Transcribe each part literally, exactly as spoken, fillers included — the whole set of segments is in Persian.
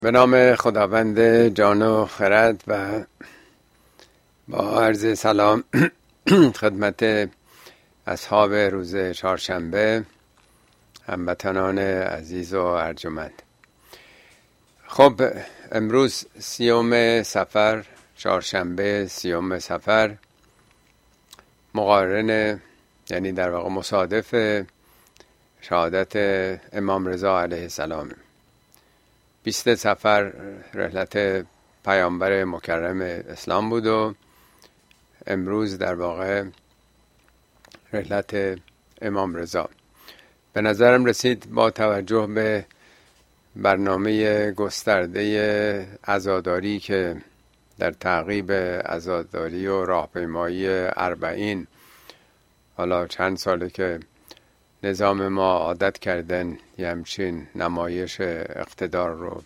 به نام خداوند جان و خرد و با عرض سلام خدمت اصحاب روز چهارشنبه، هموطنان عزیز و ارجمند. خب امروز سیوم صفر، چهارشنبه سیوم صفر، مقارن یعنی در واقع مصادف شهادت امام رضا علیه السلام. بیست صفر رحلت پیامبر مکرم اسلام بود و امروز در واقع رحلت امام رضا. به نظرم رسید با توجه به برنامه گسترده عزاداری که در تعقیب عزاداری و راهپیمایی اربعین، حالا چند ساله که نظام ما عادت کردن یه همچین نمایش اقتدار رو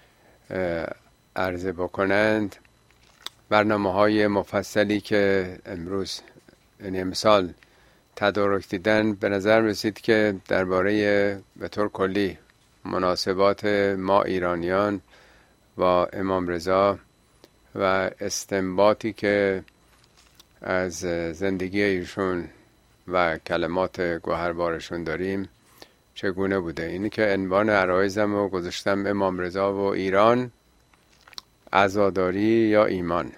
عرضه بکنند، برنامه های مفصلی که امروز یعنی امسال تدارک دیدن، به نظر رسید که درباره به طور کلی مناسبات ما ایرانیان با امام رضا و استنباطی که از زندگی ایشون و کلمات گوهربارشون داریم چگونه بوده. اینی که عنوان عرایزم رو گذاشتم امام رضا و ایران، عزاداری یا ایمان،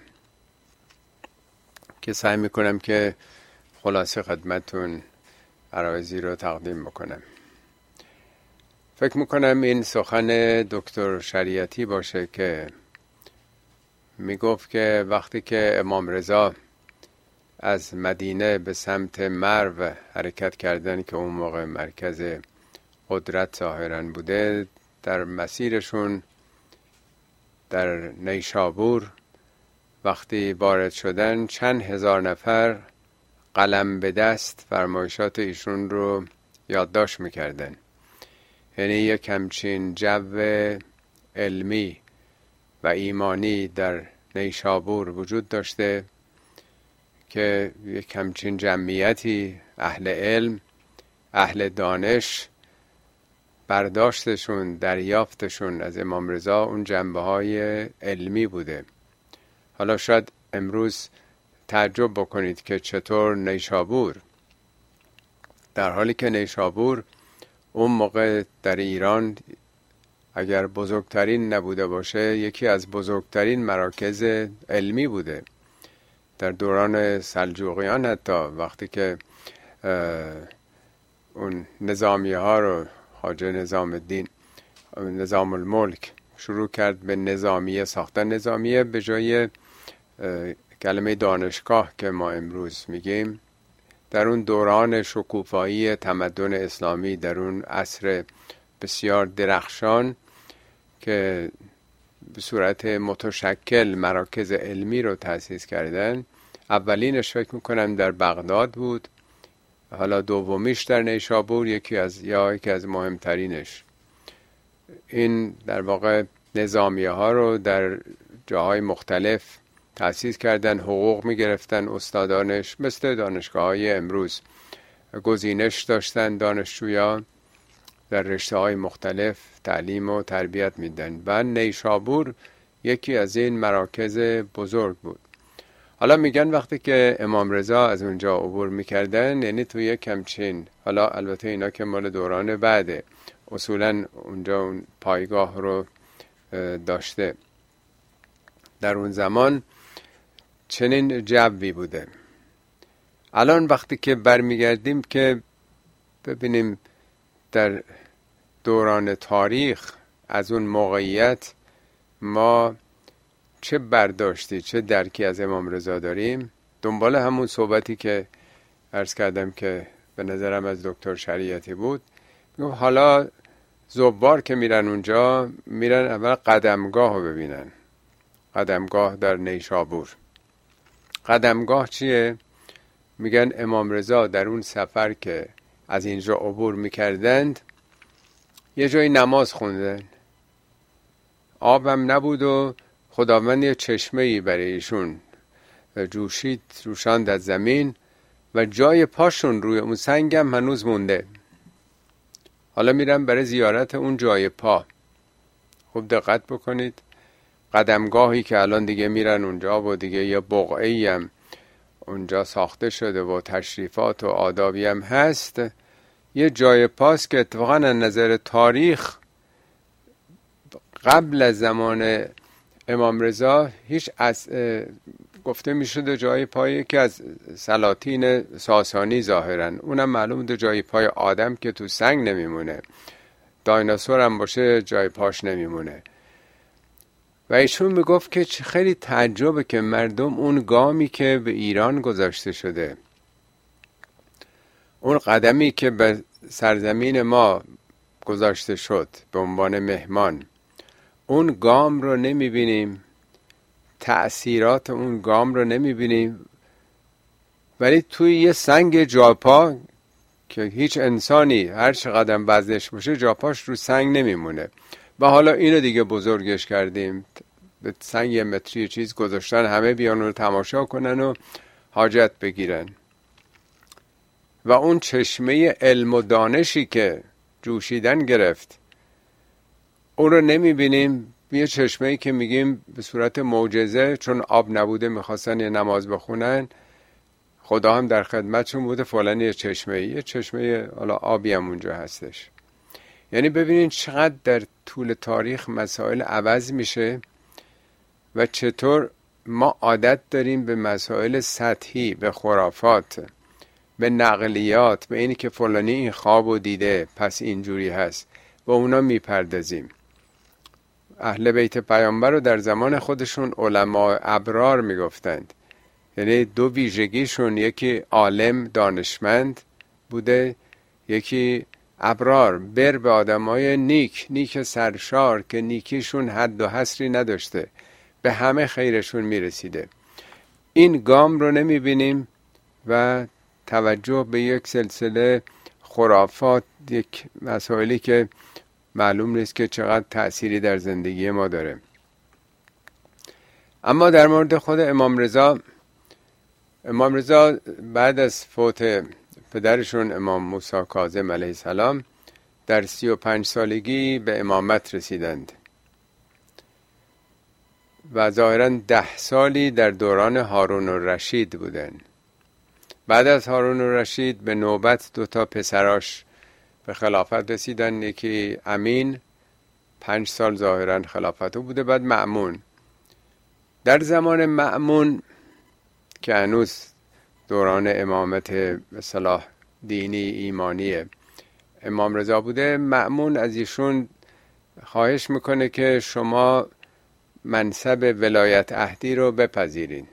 که سعی میکنم که خلاصه خدمتون عرایزی رو تقدیم بکنم. فکر میکنم این سخن دکتر شریعتی باشه که میگفت که وقتی که امام رضا از مدینه به سمت مرو حرکت کردن که اون موقع مرکز قدرت ظاهراً بوده، در مسیرشون در نیشابور وقتی وارد شدن چند هزار نفر قلم به دست فرمایشات ایشون رو یادداشت میکردن. یعنی یک همچین جو علمی و ایمانی در نیشابور وجود داشته که یک همچین جمعیتی اهل علم، اهل دانش، برداشتشون، دریافتشون از امام رضا اون جنبه های علمی بوده. حالا شاید امروز تعجب بکنید که چطور نیشابور، در حالی که نیشابور اون موقع در ایران اگر بزرگترین نبوده باشه یکی از بزرگترین مراکز علمی بوده. در دوران سلجوقیان حتی وقتی که اون نظامیه ها رو خواجه نظام الدین نظام الملک شروع کرد به نظامیه ساختن، نظامیه به جای کلمه دانشگاه که ما امروز میگیم، در اون دوران شکوفایی تمدن اسلامی، در اون عصر بسیار درخشان که به صورت متشکل مراکز علمی رو تأسیس کردن، اولینش فکر میکنم در بغداد بود، حالا دومیش در نیشابور، یکی از یا یکی از مهمترینش. این در واقع نظامیه ها رو در جاهای مختلف تأسیس کردن، حقوق میگرفتن استادانش، مثل دانشگاه های امروز گزینش داشتن دانشجویان در رشته های مختلف تعلیم و تربیت میدن و نیشابور یکی از این مراکز بزرگ بود. حالا میگن وقتی که امام رضا از اونجا عبور میکردن، یعنی توی یک همچین، حالا البته اینا که مال دوران بعده، اصولا اونجا اون پایگاه رو داشته، در اون زمان چنین جوی بوده. الان وقتی که برمیگردیم که ببینیم در دوران تاریخ از اون موقعیت ما چه برداشتی، چه درکی از امام رضا داریم، دنبال همون صحبتی که عرض کردم که به نظرم از دکتر شریعتی بود. حالا زوار که میرن اونجا، میرن اول قدمگاه رو ببینن، قدمگاه در نیشابور. قدمگاه چیه؟ میگن امام رضا در اون سفر که از اینجا عبور میکردند یه جایی نماز خوندن، آبم نبود و خداوند یه چشمه‌ای برای ایشون جوشید، روشاند از زمین و جای پاشون روی اون سنگم هنوز مونده. حالا میرم برای زیارت اون جای پا. خوب دقت بکنید، قدمگاهی که الان دیگه میرن اونجا و دیگه یه بقعه‌ای هم اونجا ساخته شده و تشریفات و آدابی هم هست، یه جای پاس که اتفاقا از نظر تاریخ قبل از زمان امام رضا هیچ از گفته می شده جای پایی که از سلاطین ساسانی ظاهرا، اونم معلوم بوده جای پای آدم که تو سنگ نمیمونه، دایناسور هم باشه جای پاش نمیمونه. و ایشون میگفت که خیلی تعجبه که مردم اون گامی که به ایران گذاشته شده، اون قدمی که به سرزمین ما گذاشته شد به عنوان مهمان، اون گام رو نمیبینیم، تأثیرات اون گام رو نمیبینیم، ولی توی یه سنگ جاپا که هیچ انسانی هر چقدر وزنش باشه جاپاش رو سنگ نمیمونه. و حالا اینو دیگه بزرگش کردیم، به سنگ یه متری چیز گذاشتن، همه بیان رو تماشا کنن و حاجت بگیرن. و اون چشمه علم و دانشی که جوشیدن گرفت اون رو نمیبینیم. یه چشمه‌ای که میگیم به صورت معجزه، چون آب نبوده میخواستن یه نماز بخونن، خدا هم در خدمتشون بوده، فلان یه چشمه یه چشمه حالا آبی هم اونجا هستش. یعنی ببینید چقدر در طول تاریخ مسائل عوض میشه و چطور ما عادت داریم به مسائل سطحی، به خرافات، به نقلیات، به اینی که فلانی این خواب و دیده پس اینجوری هست و اونا میپردازیم. اهل بیت پیامبر رو در زمان خودشون علما ابرار میگفتند، یعنی دو ویژگیشون، یکی عالم دانشمند بوده، یکی ابرار، بر به آدمای نیک، نیک سرشار که نیکیشون حد و حصری نداشته، به همه خیرشون میرسیده. این گام رو نمیبینیم و توجه به یک سلسله خرافات، یک مسائلی که معلوم نیست که چقدر تأثیری در زندگی ما داره. اما در مورد خود امام رضا، امام رضا بعد از فوت پدرشون امام موسی کاظم علیه السلام در سی و پنج سالگی به امامت رسیدند و ظاهراً ده سالی در دوران هارون الرشید بودند. بعد از هارون الرشید به نوبت دو تا پسراش به خلافت رسیدن، یکی امین پنج سال ظاهراً خلافتو بوده، بعد مأمون. در زمان مأمون که هنوز دوران امامت به اصطلاح دینی ایمانی امام رضا بوده، مأمون از ایشون خواهش میکنه که شما منصب ولایت عهدی رو بپذیرین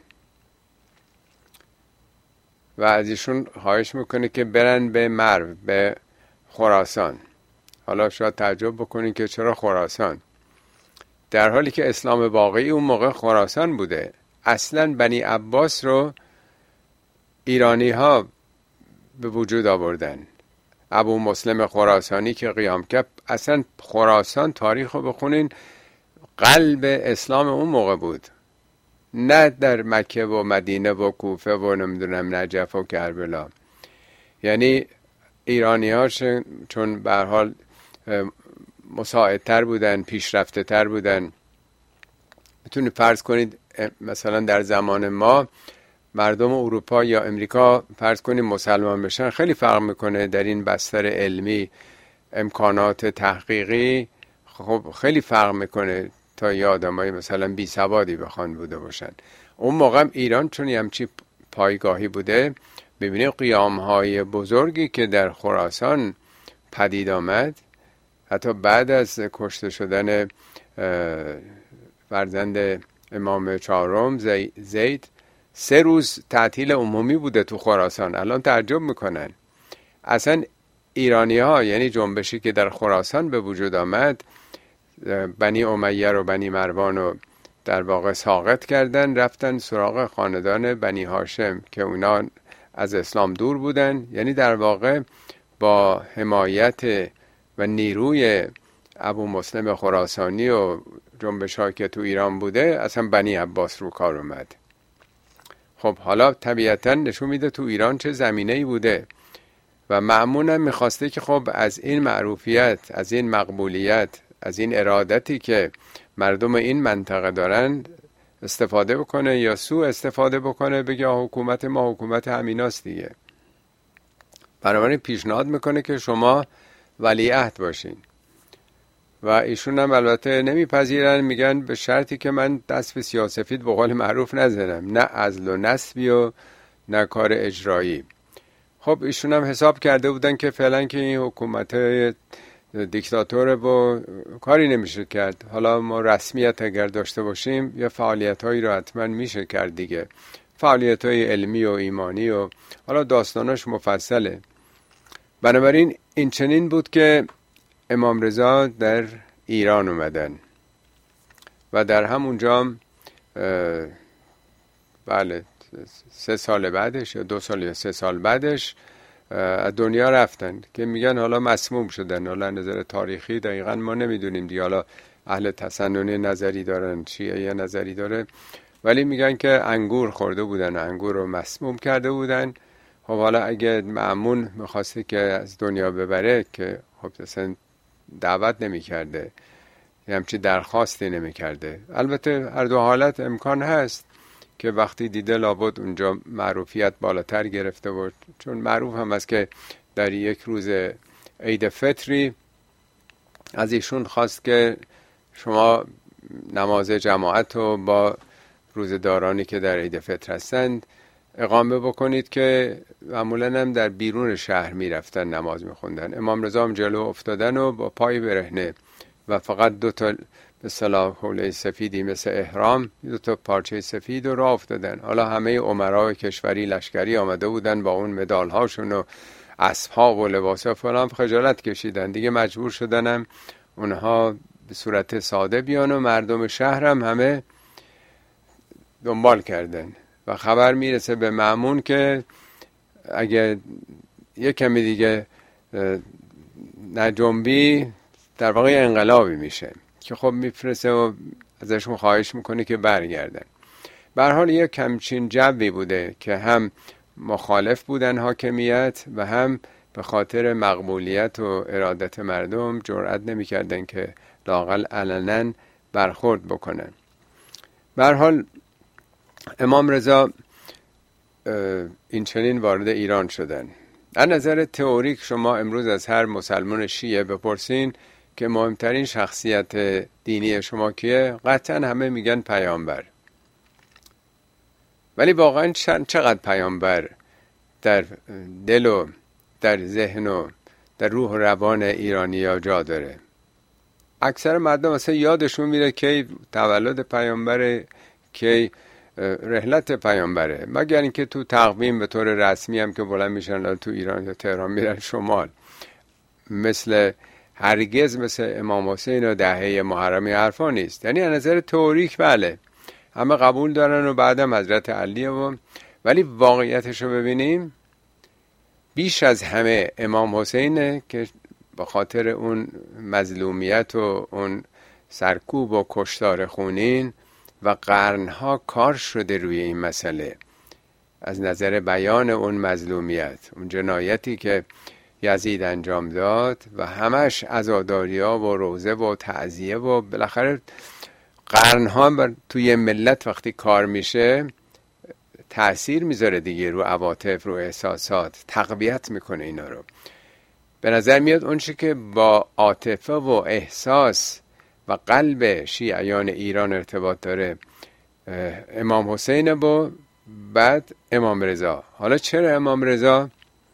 و از ایشون خواهش میکنه که برن به مرو، به خراسان. حالا شاید تعجب بکنین که چرا خراسان، در حالی که اسلام واقعی اون موقع خراسان بوده. اصلا بنی عباس رو ایرانی ها به وجود آوردن. ابو مسلم خراسانی که قیام کرد، اصلا خراسان تاریخ رو بخونین قلب اسلام اون موقع بود، نه در مکه و مدینه و کوفه و نمیدونم نجف و کربلا. یعنی ایرانی ها چون به هر حال مساعدتر بودن، پیشرفته تر بودن. میتونید فرض کنید مثلا در زمان ما مردم اروپا یا امریکا فرض کنید مسلمان بشن، خیلی فرق میکنه در این بستر علمی، امکانات تحقیقی، خب خیلی فرق میکنه تا یه آدمای مثلا بی سوادی بخوان بوده باشن. اون موقع ایران چون همچی پایگاهی بوده، ببینید قیامهای بزرگی که در خراسان پدید آمد، حتی بعد از کشته شدن فرزند امام چهارم زید، سه روز تعطیل عمومی بوده تو خراسان. الان تعجب میکنن. اصلا ایرانی ها، یعنی جنبشی که در خراسان به وجود آمد، بنی امیه رو بنی مروان رو در واقع ساقط کردن، رفتن سراغ خاندان بنی هاشم که اونا از اسلام دور بودن. یعنی در واقع با حمایت و نیروی ابو مسلم خراسانی و جنبش ها که تو ایران بوده، اصلا بنی عباس رو کار اومد. خب حالا طبیعتا نشون میده تو ایران چه زمینه‌ای بوده و مأمون هم میخواسته که خب از این معروفیت، از این مقبولیت، از این ارادتی که مردم این منطقه دارن استفاده بکنه یا سوء استفاده بکنه، بگه حکومت ما حکومت همیناست دیگه. بنابراین پیشنهاد میکنه که شما ولیعهد باشین و ایشون هم البته نمیپذیرن، میگن به شرطی که من دست به سیاه‌سفید به قول معروف نزنم، نه عزل و نصبی و نه کار اجرایی. خب ایشون هم حساب کرده بودن که فعلا که این حکومت دیکتاتور و کاری نمیشه کرد، حالا ما رسمیت اگر داشته باشیم یه فعالیت هایی رو حتما میشه کرد دیگه، فعالیت های علمی و ایمانی و حالا داستاناش مفصله. بنابراین این چنین بود که امام رضا در ایران اومدن و در همونجا بله سه سال بعدش یا دو سال یا سه سال بعدش از دنیا رفتن که میگن حالا مسموم شدن. حالا نظر تاریخی دقیقا ما نمیدونیم دیگه، حالا اهل تسننی نظری دارن، شیعه نظری داره، ولی میگن که انگور خورده بودن، انگور رو مسموم کرده بودن. خب حالا اگه مأمون میخواسته که از دنیا ببره که خب اصلا دعوت نمیکرده، همچی درخواستی نمیکرده. البته هر دو حالت امکان هست که وقتی دیده لابد اونجا معروفیت بالاتر گرفته بود، چون معروف هم است که در یک روز عید فطری از ایشون خواست که شما نماز جماعت رو با روزدارانی که در عید فطر هستند اقامه بکنید، که معمولا هم در بیرون شهر می رفتن نماز می خوندن. امام رضا هم جلو افتادن و با پای برهنه و فقط دو تا به اصطلاح حوله سفیدی مثل احرام، دو تا پارچه سفید رو راه افتادن. حالا همه امرای کشوری لشکری آمده بودن با اون مدال هاشون و اسب‌ها و لباسا فلان، خجالت کشیدن دیگه، مجبور شدنم اونها به صورت ساده بیان و مردم شهر هم همه دنبال کردن و خبر میرسه به مأمون که اگه یک کمی دیگه نجنبی در واقع انقلابی میشه، که خب میفرسته و ازشون خواهش میکنه که برگردن. به هر حال یک کمچین جوی بوده که هم مخالف بودن حاکمیت و هم به خاطر مقبولیت و ارادت مردم جرئت نمیکردن که لااقل علنا برخورد بکنن. به هر حال امام رضا این چنین وارد ایران شدن. از نظر تئوریک شما امروز از هر مسلمان شیعه بپرسین که مهمترین شخصیت دینی شما کیه، قطعا همه میگن پیامبر. ولی واقعا چقدر پیامبر در دل و در ذهن و در روح و روان ایرانی‌ها جا داره؟ اکثر مردم اصلا یادشون میره که تولد پیامبره، که رحلت پیامبره، مگر اینکه تو تقویم به طور رسمی هم که بلند میشن تو ایران یا تهران میرن شمال، مثل هرگز مثل امام حسین و دهه محرم حرفا نیست. یعنی از نظر تئوریک بله همه قبول دارن و بعدم حضرت علیه و، ولی واقعیتش رو ببینیم بیش از همه امام حسینه که به خاطر اون مظلومیت و اون سرکوب و کشتار خونین و قرنها کار شده روی این مسئله، از نظر بیان اون مظلومیت، اون جنایتی که یزید انجام داد و همش عزاداری‌ها و روزه و تعزیه و بالاخره قرنها بر توی ملت وقتی کار میشه تأثیر میذاره دیگه رو عواطف، رو احساسات، تقویت میکنه اینا رو. به نظر میاد اون چی که با عاطفه و احساس و قلب شیعیان ایران ارتباط داره امام حسین و بعد امام رضا. حالا چرا امام رضا؟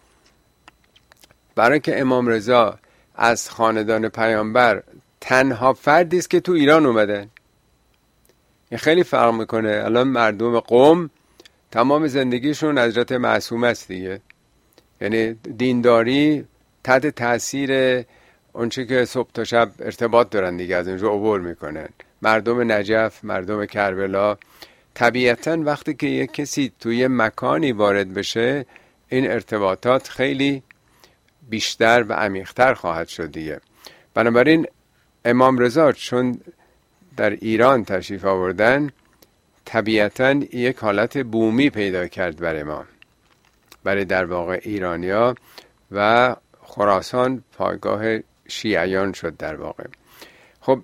برای که امام رضا از خاندان پیامبر تنها فردی است که تو ایران اومده. این خیلی فرق میکنه. الان مردم قم تمام زندگیشون حضرت معصومه است دیگه، یعنی دینداری تحت تاثیر اونچه که صبح تا شب ارتباط دارن دیگه، از اونجا عبور میکنن. مردم نجف، مردم کربلا، طبیعتاً وقتی که یک کسی توی مکانی وارد بشه این ارتباطات خیلی بیشتر و عمیق‌تر خواهد شد دیگه. بنابراین امام رضا چون در ایران تشریف آوردن طبیعتاً یک حالت بومی پیدا کرد برای ما، برای در واقع ایرانیا، و خراسان پایگاه شیعیان شد در واقع. خب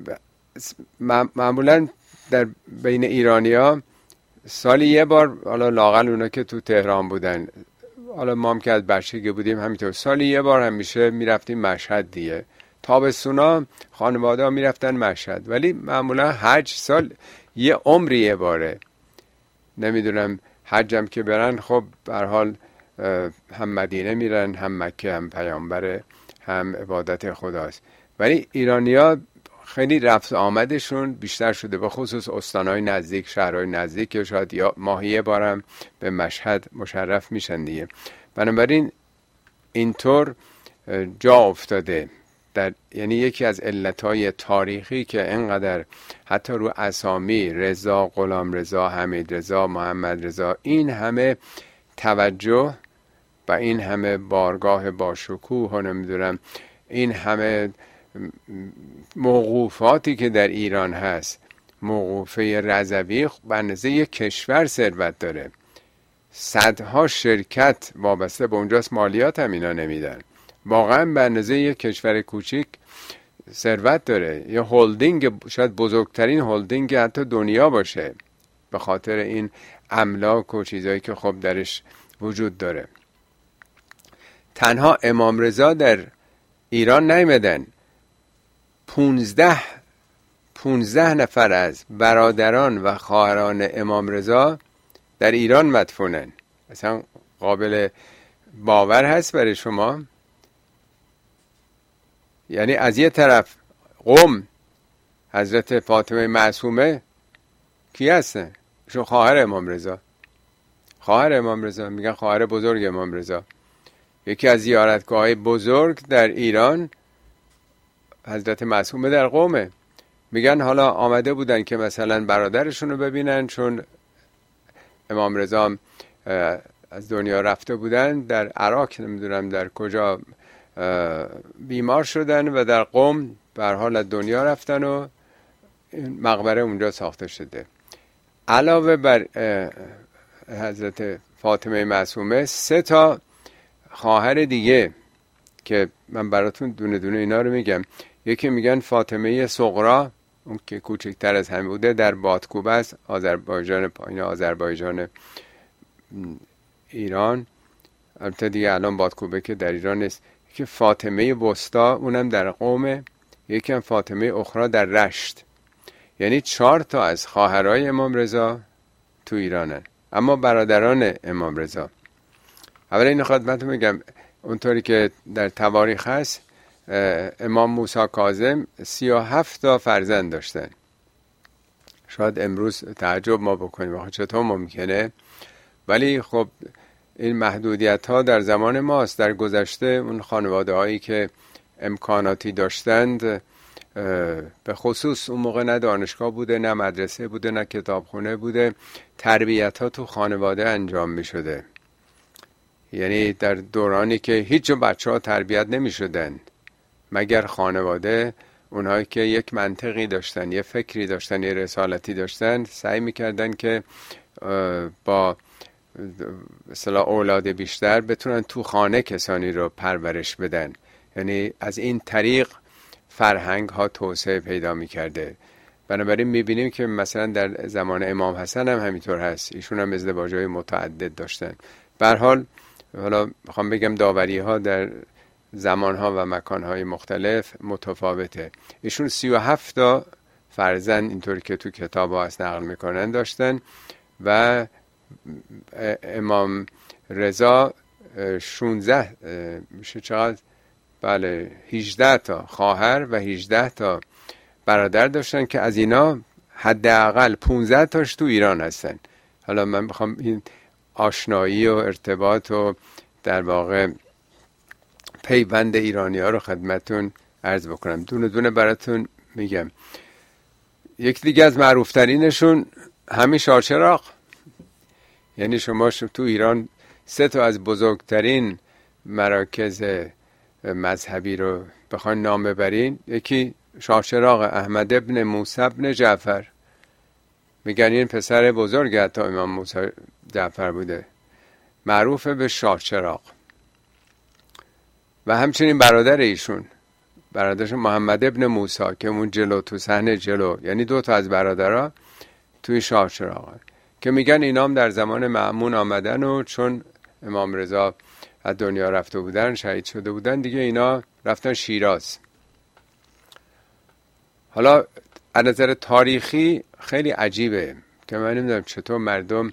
معمولا در بین ایرانی‌ها سالی یه بار، حالا لااقل اونا که تو تهران بودن، حالا ما هم که از بچگی بودیم همینطور، سالی یه بار همیشه میرفتیم مشهد دیگه. تابستونا خانواده ها میرفتن مشهد، ولی معمولا حج سال یه عمری یه باره. نمیدونم حجم که برن خب به هر حال هم مدینه میرن، هم مکه، هم پیامبر، هم عبادت خداست. ولی ایرانی‌ها خیلی رفت آمدشون بیشتر شده، به خصوص استانهای نزدیک، شهرهای نزدیک که شاید یا ماهی یه بارم به مشهد مشرف میشن دیگه. بنابراین اینطور جا افتاده در، یعنی یکی از علتهای تاریخی که انقدر حتی رو اسامی رضا، غلام رضا، حمید رضا، محمد رضا، این همه توجه و این همه بارگاه باشکوه و نمیدونم این همه موقوفاتی که در ایران هست، موقوفه رضوی به اندازه یک کشور ثروت داره، صدها شرکت وابسته به اونجاست، مالیات هم اینا نمیدن، واقعا به اندازه یک کشور کوچیک ثروت داره. یه هولدینگ، شاید بزرگترین هولدینگ حتی دنیا باشه، به خاطر این املاک و چیزایی که خب درش وجود داره. تنها امام رضا در ایران نیمدن، پونزده پونزده نفر از برادران و خواهران امام رضا در ایران مدفونن. اصلا قابل باور هست برای شما؟ یعنی از یه طرف قم حضرت فاطمه معصومه کی هستن؟ شو خواهر امام رضا، خواهر امام رضا، میگن خواهر بزرگ امام رضا. یکی از زیارتگاه‌های بزرگ در ایران حضرت معصومه در قومه. میگن حالا آمده بودن که مثلا برادرشون رو ببینن، چون امام رضا از دنیا رفته بودن، در عراق نمیدونم در کجا بیمار شدن و در قم به هر حال از دنیا رفتن و مقبره اونجا ساخته شده. علاوه بر حضرت فاطمه معصومه سه تا خواهر دیگه که من براتون دونه دونه اینا رو میگم. یکی میگن فاطمه صغرا، اون که کوچکتر از همه بوده، در بادکوبه است، آذربایجان، پایین آذربایجان ایران. البته دیگه الان بادکوبه که در ایران نیست. یکی فاطمه وسطا، اونم در قم. یکی هم فاطمه اخرى در رشت. یعنی چهار تا از خواهرای امام رضا تو ایرانن، اما برادران امام رضا. اول این خدمتتون میگم اونطوری که در تواریخ هست، امام موسی کاظم سی و هفت تا فرزند داشتن. شاید امروز تعجب ما بکنیم آخه چطور ممکنه، ولی خب این محدودیت ها در زمان ماست. در گذشته اون خانواده هایی که امکاناتی داشتند، به خصوص اون موقع نه دانشگاه بوده، نه مدرسه بوده، نه کتابخونه بوده، تربیت ها تو خانواده انجام می شده. یعنی در دورانی که هیچ بچه ها تربیت نمی شدن مگر خانواده، اونهایی که یک منطقی داشتن، یه فکری داشتن، یه رسالتی داشتن، سعی میکردن که با مثلا اولاد بیشتر بتونن تو خانه کسانی رو پرورش بدن. یعنی از این طریق فرهنگ ها توسعه پیدا میکرده. بنابراین میبینیم که مثلا در زمان امام حسن هم همینطور هست، ایشون هم ازدواج‌های متعدد داشتن. به هر حال حالا میخوام بگم داوری ها در زمان ها و مکان های مختلف متفاوته. ایشون سی و هفت تا فرزند اینطوری که تو کتاب ها هست نقل میکنن داشتن و امام رضا شانزده میشه چقدر؟ بله هجده تا خواهر و هجده تا برادر داشتن که از اینا حداقل پانزده تاش تو ایران هستن. حالا من میخوام این آشنایی و ارتباط و در واقع پیوند ایرانی ها رو خدمتون عرض بکنم، دونه دونه براتون میگم. یک دیگه از معروف ترینشون همین شاهچراغ. یعنی شما تو ایران سه تا از بزرگترین مراکز مذهبی رو بخواین نام ببرین، یکی شاهچراغ احمد ابن موسی ابن جعفر، میگن این پسر بزرگ حتی امام موسی جعفر بوده، معروف به شاهچراغ. و همچنین برادر ایشون برادرش محمد ابن موسی که اون جلو تو صحنه جلو، یعنی دو تا از برادرها توی شاه چراغ که میگن اینام در زمان مأمون آمدن و چون امام رضا از دنیا رفته بودن، شهید شده بودن دیگه، اینا رفتن شیراز. حالا از نظر تاریخی خیلی عجیبه که من نمیدونم چطور مردم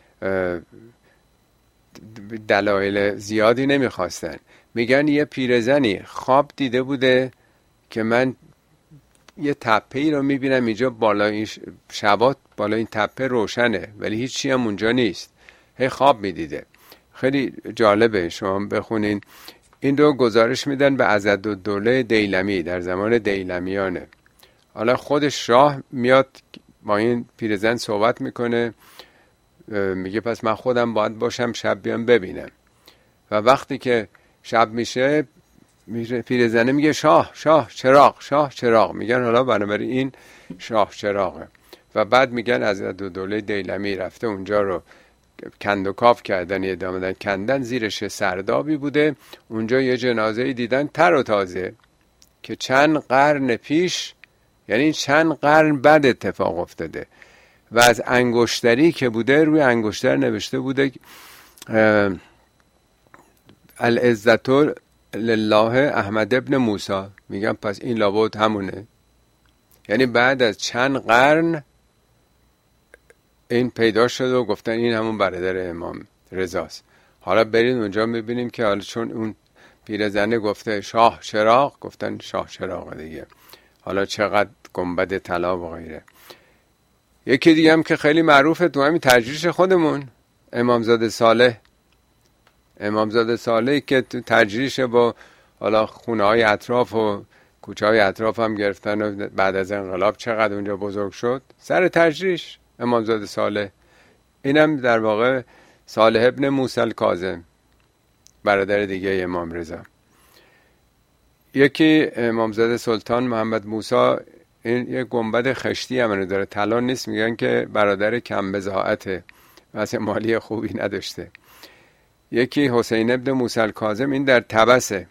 دلایل زیادی نمیخواستن. میگن یه پیرزنی خواب دیده بوده که من یه تپه ای رو میبینم اینجا بالا این شبات بالا این تپه روشنه ولی هیچ چی هم اونجا نیست، هی خواب میدیده. خیلی جالبه، شما بخونین. این دو گزارش میدن به عضدالدوله دیلمی، در زمان دیلمیانه. حالا خود شاه میاد با این پیرزن صحبت میکنه، میگه پس من خودم باید باشم شب بیام ببینم. و وقتی که شب میشه پیرزنه میگه شاه شاه چراغ شاه چراغ. میگن حالا بنابراین این شاه چراغه. و بعد میگن از دو دوله دیلمی رفته اونجا رو کند و کاف کردن، یه دامدن کندن، زیرش سردابی بوده. اونجا یه جنازه دیدن تر و تازه که چند قرن پیش، یعنی چند قرن بعد اتفاق افتاده. و از انگشتری که بوده روی انگشتر نوشته بوده العزت لله احمد ابن موسی. میگم پس این لابد همونه، یعنی بعد از چند قرن این پیدا شد و گفتن این همون برادر امام رضاست. حالا برید اونجا میبینیم که حالا چون اون پیرزنه گفته شاه چراغ، گفتن شاه چراغ دیگه. حالا چقدر گنبد طلا و غیره. یکی دیگه هم که خیلی معروفه تو همین تجریش خودمون، امامزاده صالح. امامزاده صالح که تو تجریش با حالا خونه های اطراف و کوچه های اطراف هم گرفتن و بعد از انقلاب چقدر اونجا بزرگ شد سر تجریش امامزاده صالح. اینم در واقع صالح ابن موسی الکاظم، برادر دیگه امام رضا. یکی امامزاده سلطان محمد موسی، این یه گنبد خشتی هم داره، طلا نیست. میگن که برادر کم بضاعته، واسه مالی خوبی نداشته. یکی حسین ابن موسی الکاظم، این در طبسه.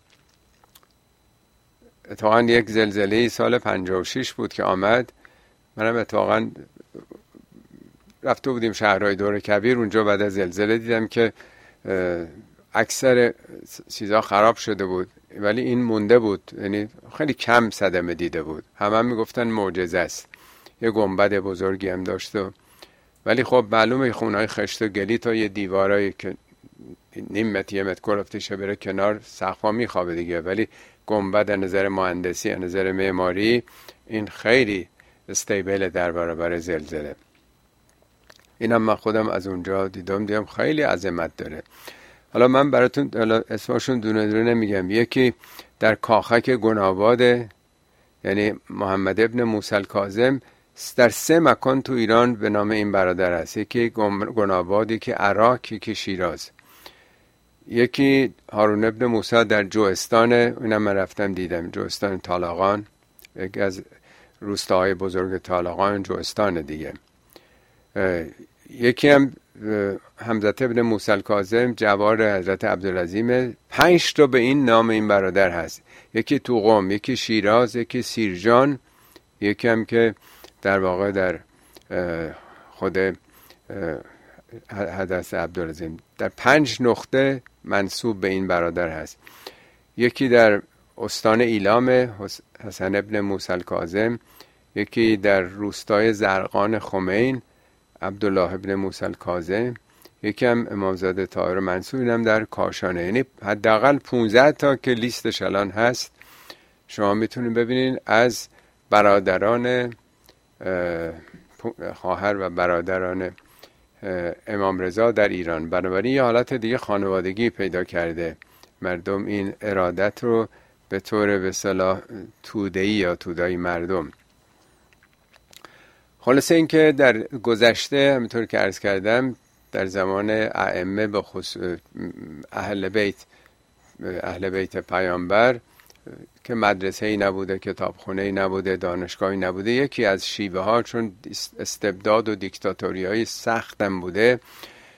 اتفاقا یک زلزله سال پنجاه و شش بود که آمد. منم اتفاقا رفته بودیم شهرهای دور کبیر، اونجا بعد از زلزله دیدم که اکثر چیزا خراب شده بود ولی این مونده بود، یعنی خیلی کم صدمه دیده بود. همه هم میگفتن معجزه است. یه گنبد بزرگی هم داشت و ولی خب معلومه خونه‌های خشت و گلی تا یه دیوارایی که نیم متر یه متر کلفتشه بره کنار سقفا میخوابه دیگه، ولی گنبد از نظر مهندسی از نظر معماری این خیلی استیبل در برابر زلزله. اینم من خودم از اونجا دیدم دیدم خیلی عظمت داره. حالا من براتون اسمشون دونه دونه نمیگم. یکی در کاخک گناباده، یعنی محمد ابن موسی الکاظم در سه مکان تو ایران به نام این برادر هست. یکی گناباد، یکی عراق، یکی شیراز. یکی هارون ابن موسی در جوستان، اینم من رفتم دیدم، جوستان طالاقان، یکی از روستاهای بزرگ طالاقان جوستان دیگه. یکی هم حمزه ابن موسی الکاظم جوار حضرت عبدالعظیم. پنج تا به این نام این برادر هست. یکی تو قم، یکی شیراز، یکی سیرجان، یکی هم که در واقع در خود حضرت عبدالعظیم. در پنج نقطه منسوب به این برادر هست. یکی در استان ایلام حسن ابن موسی الکاظم، یکی در روستای زرقان خمین عبدالله ابن موسی الکاظم، یکی هم امامزاده طاهر منصور، اینم در کاشانه. یعنی حداقل پانزده تا که لیستش الان هست شما میتونید ببینید از برادران خواهر و برادران امام رضا در ایران. بنابراین یه حالت دیگه خانوادگی پیدا کرده. مردم این ارادت رو به طور به اصطلاح توده‌ای یا توده‌ای مردم. خلاصه این که در گذشته همونطور که عرض کردم در زمان ائمه به خصوص اهل بیت اهل بیت پیامبر که مدرسه ای نبوده، کتابخونه ای نبوده، دانشگاهی نبوده، یکی از شیوه ها چون استبداد و دیکتاتوری های سختم بوده،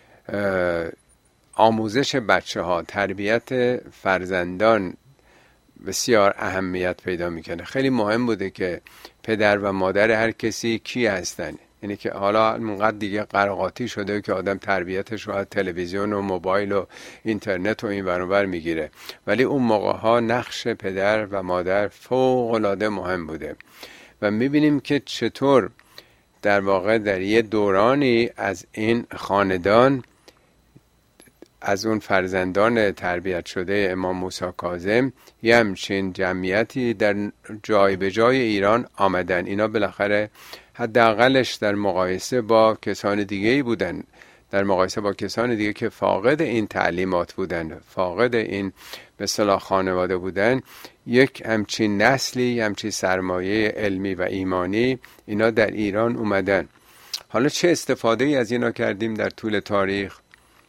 آموزش بچه ها، تربیت فرزندان بسیار اهمیت پیدا میکنه. خیلی مهم بوده که پدر و مادر هر کسی کی هستن. یعنی که حالا اونقدر دیگه قرقاتی شده که آدم تربیتش رو از تلویزیون و موبایل و اینترنت و این ور اون ور میگیره، ولی اون موقع ها نقش پدر و مادر فوق العاده مهم بوده و میبینیم که چطور در واقع در یه دورانی از این خاندان، از اون فرزندان تربیت شده امام موسی کاظم، یه همچین جمعیتی در جای به جای ایران آمدن. اینا بالاخره حداقلش در مقایسه با کسان دیگه‌ای بودن، در مقایسه با کسان دیگه که فاقد این تعلیمات بودن، فاقد این به اصطلاح خانواده بودن، یک همچین نسلی، همچین سرمایه علمی و ایمانی اینا در ایران اومدن. حالا چه استفاده ای از اینا کردیم در طول تاریخ؟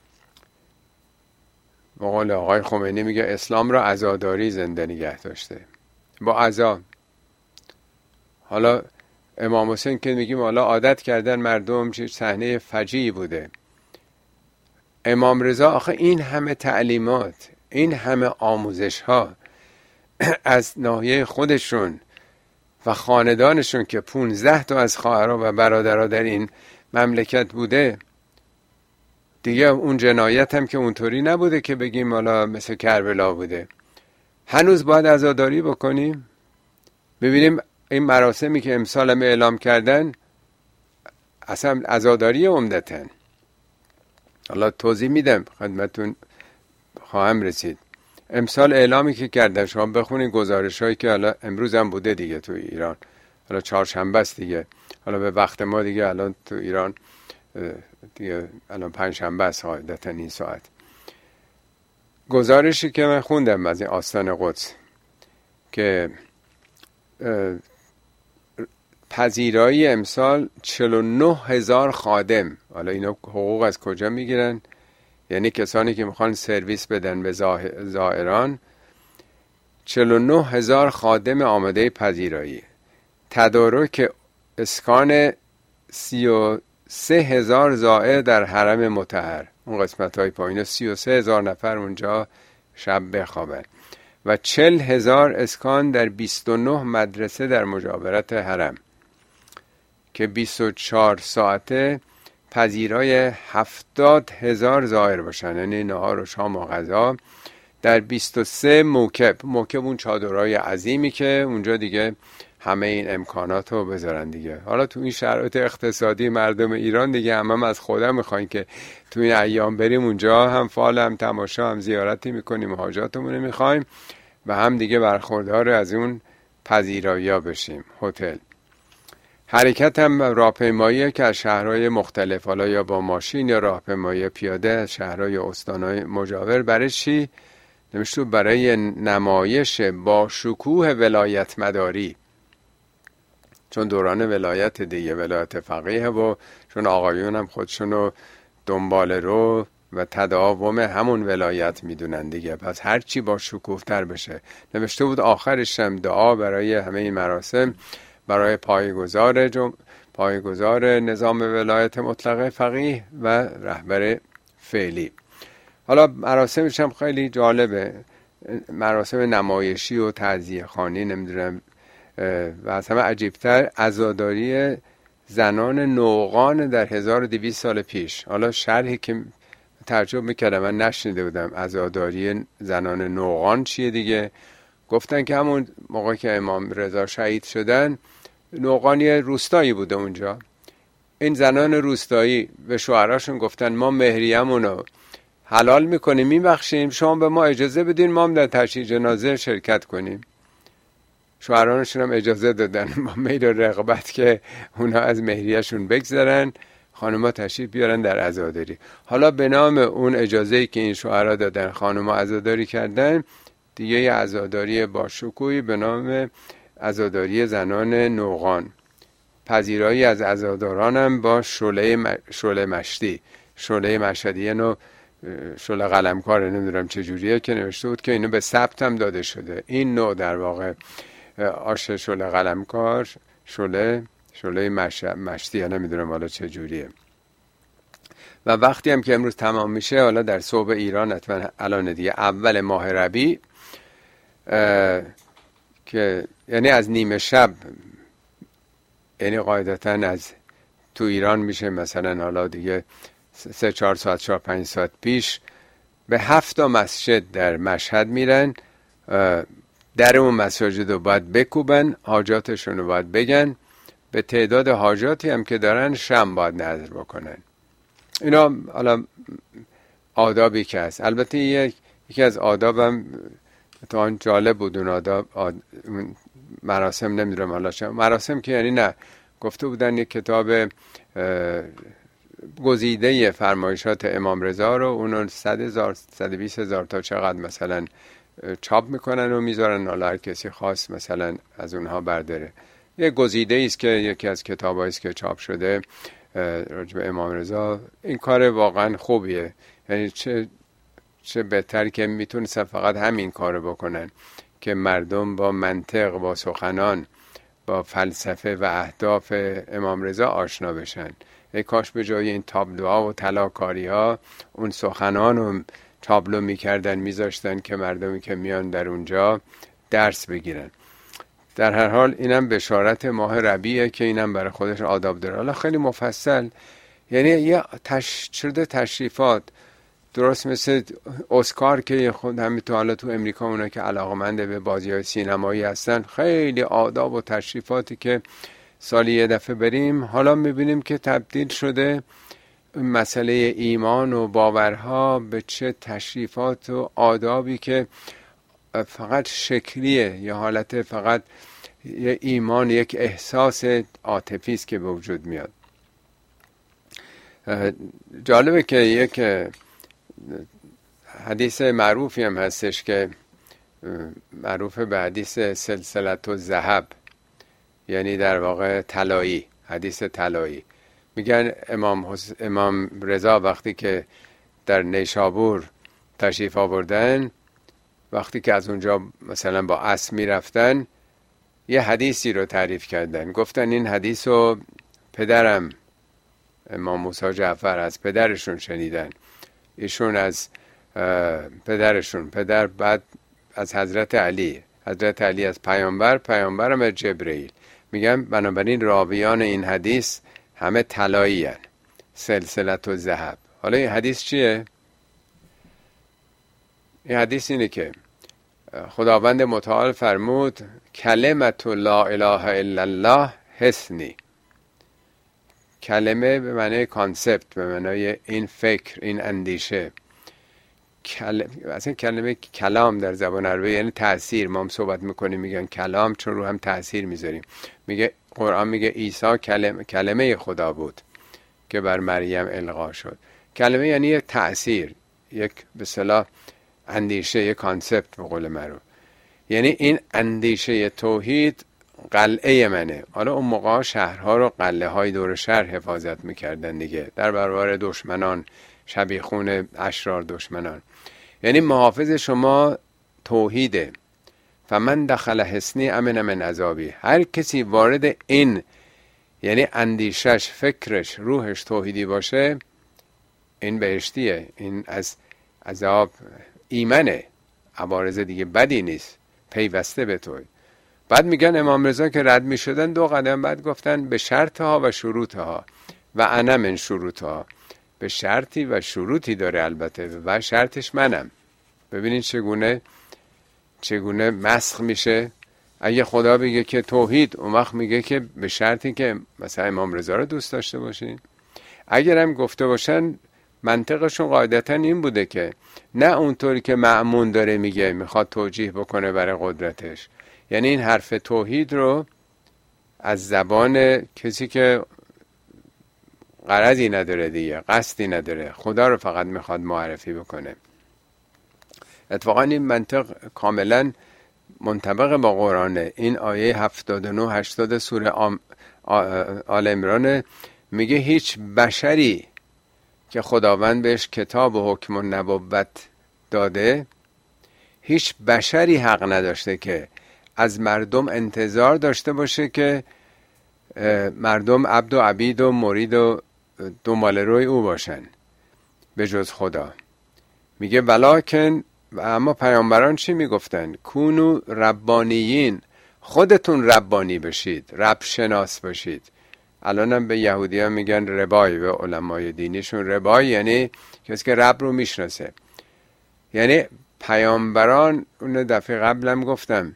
مقال آقای خمینی میگه اسلام را عزاداری زنده نگه داشته، با عزا. حالا امام حسین که میگیم حالا عادت کردن مردم، چه صحنه فجیعی بوده. امام رضا آخه این همه تعلیمات، این همه آموزش ها از ناحیه خودشون و خاندانشون که پونزده تا از خواهرها و برادرها در این مملکت بوده، دیگه اون جنایت هم که اونطوری نبوده که بگیم حالا مثل کربلا بوده. هنوز باید عزاداری بکنیم؟ ببینیم این مراسمی که امسال هم اعلام کردن اصلا عزاداری عمدتاً. حالا توضیح میدم خدمتون خواهم رسید. امسال اعلامی که کردن، شما بخونید گزارش هایی که حالا امروز هم بوده دیگه تو ایران، حالا چهارشنبه است دیگه، حالا به وقت ما دیگه الان تو ایران دیگه الان پنجشنبه است قاعدتا این ساعت. گزارشی که من خوندم از این آستان قدس که پذیرایی امسال چهل و نه هزار خادم، حالا اینا حقوق از کجا میگیرن؟ یعنی کسانی که میخوان سرویس بدن به زائران، چهل و نه هزار خادم آماده پذیرایی. تدارک اسکان سی و سه هزار زائر در حرم مطهر، اون قسمت های پایین، سی و سه هزار نفر اونجا شب بخوابن و چل هزار اسکان در بیست و نه مدرسه در مجاورت حرم که بیست و چهار ساعته پذیرای هفتاد هزار زائر باشن، یعنی نهار و شام و غذا در بیست و سه موکب. موکب اون چادرهای عظیمی که اونجا دیگه همه این امکانات رو بذارن دیگه. حالا تو این شرایط اقتصادی مردم ایران دیگه هم, هم از خودم میخواین که تو این ایام بریم اونجا، هم فال هم تماشا هم زیارتی میکنیم، حاجاتمون رو میخوایم و هم دیگه برخوردار از اون پذیرایی ها بشیم. هتل حرکت هم راهپیمایی که از شهرهای مختلف، حالا یا با ماشین یا راهپیمایی پیاده از شهرهای استانهای مجاور. برای چی؟ نمیشه برای نمایش با شکوه ولایت مداری، چون دوران ولایت دیگه، ولایت فقیه و چون آقایون هم خودشونو دنبال رو و تداوم همون ولایت میدونن دیگه، پس هر چی با شکوه تر بشه. نوشته بود آخرش هم دعا برای همه این مراسم، برای پایه‌گذار جم... پایه‌گذار نظام ولایت مطلقه فقیه و رهبر فعلی. حالا مراسمش هم خیلی جالبه، مراسم نمایشی و تعزیه خوانی، نمیدونم، و از همه عجیبتر عزاداری زنان نوقان در هزار و دویست سال پیش. حالا شرحی که تعجب میکردم، من نشنیده بودم عزاداری زنان نوقان چیه دیگه. گفتن که همون موقع که امام رضا شهید شدن، نوقانی روستایی بوده اونجا. این زنان روستایی به شوهراشون گفتن ما مهریه‌مونو حلال میکنیم، میبخشیم، شما به ما اجازه بدین ما هم در تشییع جنازه شرکت کنیم. شوهرانشون هم اجازه دادن با میل و رغبت که اونا از مهریه‌شون بگذرن، خانوما تشریف بیارن در عزاداری. حالا به نام اون اجازه‌ای که این شوهرها دادن خانوما عزاداری کردن، دیگه یه عزاداری با شکوهی به نام عزاداری زنان نوقان. پذیرایی از عزاداران هم با شعله م... شعله مشتی، شعله مشهدیه نو شعله قلمکار، نمیدونم چجوریه که نوشته بود که اینو به ثبت هم داده شده. این نوع در واقع آش شعله قلمکار، شعله شعله مش... مشتی، نمیدونم حالا چجوریه. و وقتی هم که امروز تمام میشه، حالا در صبح ایران حتما الان دیگه اول ماه ربیع، که یعنی از نیمه شب، یعنی قاعدتا از تو ایران میشه مثلا حالا دیگه سه چهار ساعت چهار پنج ساعت پیش به هفت تا مسجد در مشهد میرن، در اون مساجد رو باید بکوبن، حاجاتشون رو باید بگن، به تعداد حاجاتی هم که دارن شم باید نذر بکنن. اینا حالا آدابی که هست. البته یک یکی از آدابم تا آن جالب بود، اون آداب آد... مراسم نمیدونم حالا چه مراسم که یعنی نه، گفته بودن یک کتاب گزیده فرمایشات امام رضا رو اونو صد هزار صد و بیست هزار تا چقدر مثلا چاپ میکنن و میذارن، حالا هر کسی خواست مثلا از اونها برداره. یه گزیده است که یکی از کتابایی است که چاپ شده راجع به امام رضا. این کار واقعا خوبیه، یعنی چه چه بهتر که میتونستن فقط همین کارو بکنن که مردم با منطق، با سخنان، با فلسفه و اهداف امام رضا آشنا بشن. ای کاش به جای این تابلوها و طلاکاری ها اون سخنان رو تابلو میکردن میذاشتن که مردمی که میان در اونجا درس بگیرن. در هر حال اینم بشارت ماه ربیعه که اینم برای خودش آداب داره. حالا خیلی مفصل، یعنی یه تش... شده تشریفات درست مثل اسکار که خود همین تو حالا تو امریکا اونا که علاقمند به بازی‌های سینمایی هستن، خیلی آداب و تشریفاتی که سالی یه دفعه بریم، حالا میبینیم که تبدیل شده مسئله ایمان و باورها به چه تشریفات و آدابی که فقط شکلیه، یا حالت فقط یه ایمان، یک احساس عاطفی است که به وجود میاد. جالبه که یک حدیث معروفی هم هستش که معروف به حدیث سلسلة الذهب، یعنی در واقع طلایی، حدیث طلایی. میگن امام حس... امام رضا وقتی که در نیشابور تشریف آوردن، وقتی که از اونجا مثلا با اسب میرفتن، یه حدیثی رو تعریف کردن. گفتن این حدیث رو پدرم امام موسی جعفر از پدرشون شنیدن، ایشون از پدرشون، پدر بعد از حضرت علی، حضرت علی از پیامبر، پیامبرم از جبرئیل. میگم بنابراین راویان این حدیث همه طلایی هن، سلسلة الذهب. حالا این حدیث چیه؟ این حدیث اینه که خداوند متعال فرمود کلمت لا اله الا الله حسنی. کلمه به معنی کانسپت، به معنی این فکر، این اندیشه. کلمه اصلا کلمه کلام در زبان عربی یعنی تأثیر. ما هم صحبت میکنیم میگن کلام چون رو هم تأثیر میذاریم. میگه قرآن میگه عیسی کلمه کلمه خدا بود که بر مریم القا شد. کلمه یعنی یک تأثیر، یک به اصطلاح اندیشه، یک کانسپت به قول معروف. یعنی این اندیشه توحید قلعه منه. حالا اون موقع شهرها رو قلعه های دور شهر حفاظت میکردن دیگه، در برابر دشمنان، شبیخون اشرار دشمنان. یعنی محافظ شما توحیده. فمن دخل حصنی امن من عذابی. هر کسی وارد این، یعنی اندیشش، فکرش، روحش توحیدی باشه، این بهشتیه، این از عذاب ایمنه، عوارض دیگه بدی نیست، پیوسته به توی. بعد میگن امام رضا که رد میشدن دو قدم بعد گفتن به شرطها و شروطها و انا من شروطها. به شرطی و شروطی داره البته، و شرطش منم. ببینید چگونه چگونه مسخ میشه. اگه خدا بگه که توحید، اون وقت میگه که به شرطی که مثلا امام رضا رو دوست داشته باشین. اگر هم گفته باشن منطقشون قاعدتا این بوده که نه اونطوری که مأمون داره میگه میخواد توجیه بکنه برای قدرتش، یعنی این حرف توحید رو از زبان کسی که غرضی نداره دیگه، قصدی نداره، خدا رو فقط میخواد معرفی بکنه. اتفاقا این منطق کاملا منطبق با قرآنه. این آیه هفتاد و نه هشتاد سوره آل عمران میگه هیچ بشری که خداوند بهش کتاب و حکم و نبوت داده، هیچ بشری حق نداشته که از مردم انتظار داشته باشه که مردم عبد و عبید و مرید و دنبال روی او باشن به جز خدا. میگه ولکن و اما پیامبران چی میگفتن؟ کونو ربانیین، خودتون ربانی بشید، رب شناس باشید. الان هم به یهودی ها میگن ربای، به علمای دینیشون ربای یعنی کسی که رب رو میشناسه. یعنی پیامبران، اون دفعه قبلم گفتم،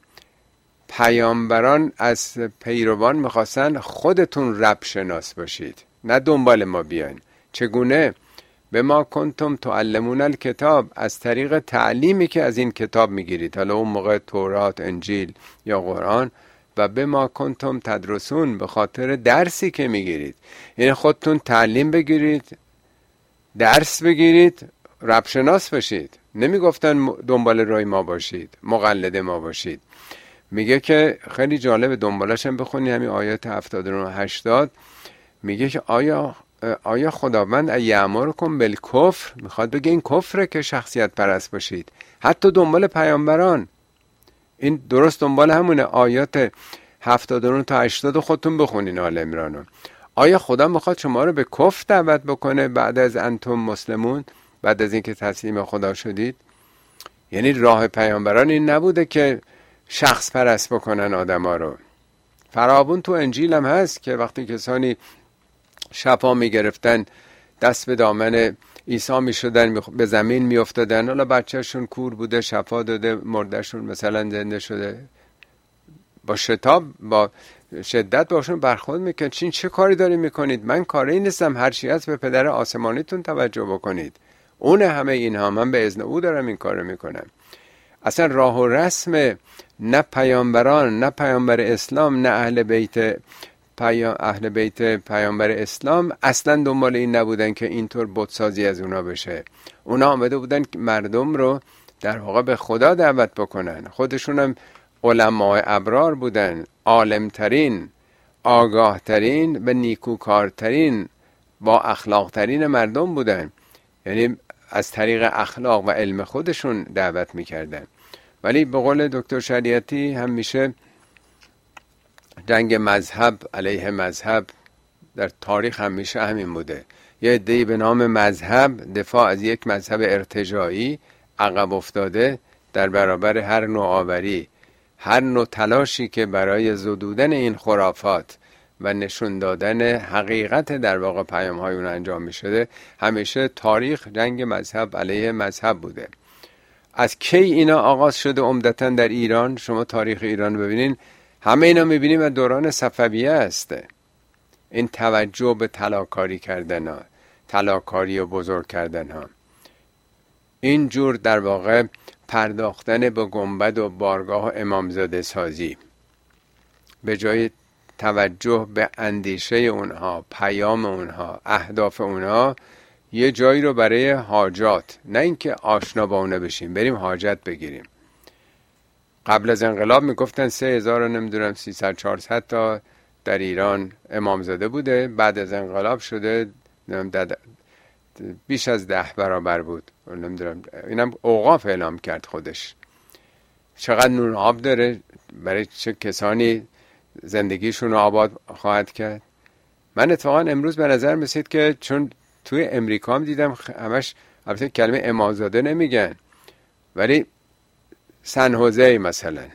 پیامبران از پیروان میخواستن خودتون رب شناس باشید، نه دنبال ما بیاین. چگونه؟ به ما کنتم تعلمون الکتاب، از طریق تعلیمی که از این کتاب میگیرید، حالا اون موقع تورات، انجیل یا قرآن، و به ما کنتم تدرسون، به خاطر درسی که میگیرید. یعنی خودتون تعلیم بگیرید، درس بگیرید، رب شناس باشید. نمیگفتن دنبال رای ما باشید، مقلد ما باشید. میگه که خیلی جالب، دنبالش هم بخونی، همین آیات هفتاد و نه و هشتاد، میگه که آیا آیا خداوند یأمرکم بالکفر، میخواد بگه این کفره که شخصیت پرست باشید، حتی دنبال پیامبران. این درست دنبال همونه. آیات هفتاد و نه تا هشتاد خودتون بخونین آل عمرانو. آیا خدا میخواد شما رو به کفر دعوت بکنه بعد از انتم مسلمون، بعد از اینکه تسلیم خدا شدید؟ یعنی راه پیامبران این نبوده که شخص پرست بکنن آدما رو. فراوون تو انجیل هم هست که وقتی کسانی شفا می گرفتن، دست به دامن عیسی می شدن، به زمین می افتادن، حالا بچهشون کور بوده شفا داده، مردشون مثلا زنده شده، با شتاب با شدت باشون برخورد میکنن. چین چه کاری داری میکنید؟ من کاری نیستم، هرچی هست به پدر آسمانیتون توجه بکنید، اون همه اینها، من به اذن او دارم این کارو میکنم. اصلا راه و رسم نه پیامبران، نه پیامبر اسلام، نه اهل بیت پیام اهل بیت پیامبر اسلام اصلا دنبال این نبودن که اینطور بتسازی از اونا بشه. اونا آمده بودن که مردم رو در واقع به خدا دعوت بکنن. خودشون هم علماء ابرار بودن، عالمترین، آگاهترین و نیکوکارترین، با اخلاقترین مردم بودن. یعنی از طریق اخلاق و علم خودشون دعوت میکردن. ولی به قول دکتر شریعتی همیشه جنگ مذهب علیه مذهب در تاریخ همیشه همین بوده. یه عده‌ای به نام مذهب، دفاع از یک مذهب ارتجاعی، عقب افتاده در برابر هر نوآوری، هر نوع تلاشی که برای زدودن این خرافات و نشون دادن حقیقت در واقع پیام های اون انجام می شده. همیشه تاریخ جنگ مذهب علیه مذهب بوده. از کی اینا آغاز شده؟ عمدتاً در ایران. شما تاریخ ایران ببینین، همه اینا میبینیم از دوران صفویه است. این توجه به طلاکاری کردن ها، طلاکاری و بزرگ کردن ها، این جور در واقع پرداختن به گنبد و بارگاه و امامزاده سازی، به جای توجه به اندیشه اونها، پیام اونها، اهداف اونها، یه جایی رو برای حاجات، نه اینکه آشنا با اونه بشیم، بریم حاجت بگیریم. قبل از انقلاب میگفتن سه هزار نمیدونم سیصد چهارصد تا در ایران امامزاده بوده، بعد از انقلاب شده بیش از ده برابر بود. نمیدونم، اینم اوقاف اعلام کرد خودش. چقدر نون آب داره، برای چه کسانی زندگیشون رو آباد خواهد کرد. من اتفاقا امروز به نظر میسید که چون توی امریکا هم دیدم همش، البته کلمه امامزاده نمیگن، ولی سن هوزه مثلا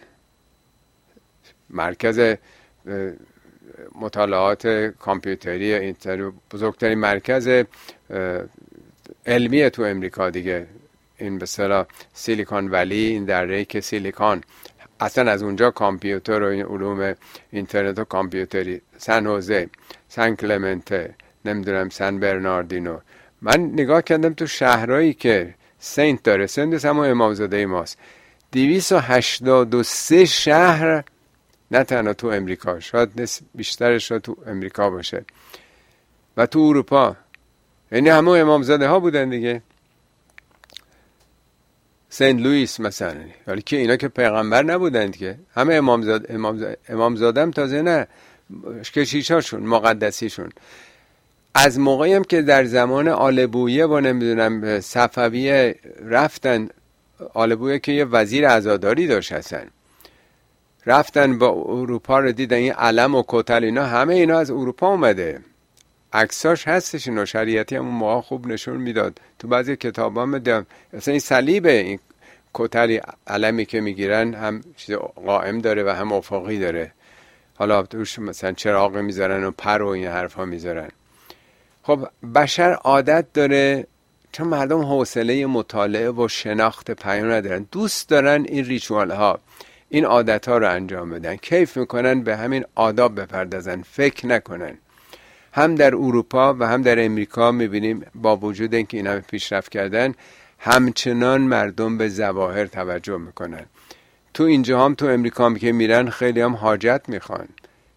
مرکز مطالعات کامپیوتری، اینتر بزرگترین مرکز علمی تو امریکا دیگه، این به اصطلاح سیلیکون ولی، این دره که سیلیکون اصلا از اونجا کامپیوتر و این علوم اینترنت و کامپیوتری، سن هوزه، سن کلمنته، نمیدونم سن برناردینو. من نگاه کردم تو شهرهایی که سنت داره، سنت همون امامزاده ماست، دویست و هشتاد و سه شهر، نه تنها تو امریکا، شاید بیشترش تو امریکا باشه و تو اروپا، یعنی همون امامزاده ها بودن دیگه. سنت لوئیس مثلا، ولی که اینا که پیغمبر نبودند که، همه امامزاده امامزاده امامزاده هم تازه نه، کشیشاشون، مقدسیشون. از موقعی هم که در زمان آل بویه و نمیدونم صفویه رفتن، آل بویه که یه وزیر عزاداری داشت هستن، رفتن با اروپا رو دیدن، این علم و کتل اینا همه اینا از اروپا اومده. عکساش هستش، اینو شریعتی همون موقع خوب نشون میداد، تو بعضی کتابا میدم اصلا این صلیبه، این کتری علمی که میگیرن هم چیز قائم داره و هم افقی داره، حالا توش مثلا چراغ میذارن و پر و این حرفا میذارن. خب بشر عادت داره، چون مردم حوصله مطالعه و شناخت پیام ندارن، دوست دارن این ریچوال ها، این عادت ها رو انجام بدن، کیف میکنن به همین آداب بپردازن، فکر نکنن. هم در اروپا و هم در امریکا میبینیم با وجود اینکه این همه پیشرفت کردن، همچنان مردم به ظواهر توجه میکنن. تو اینجا هم تو امریکا هم که میرن خیلی هم حاجت میخوان،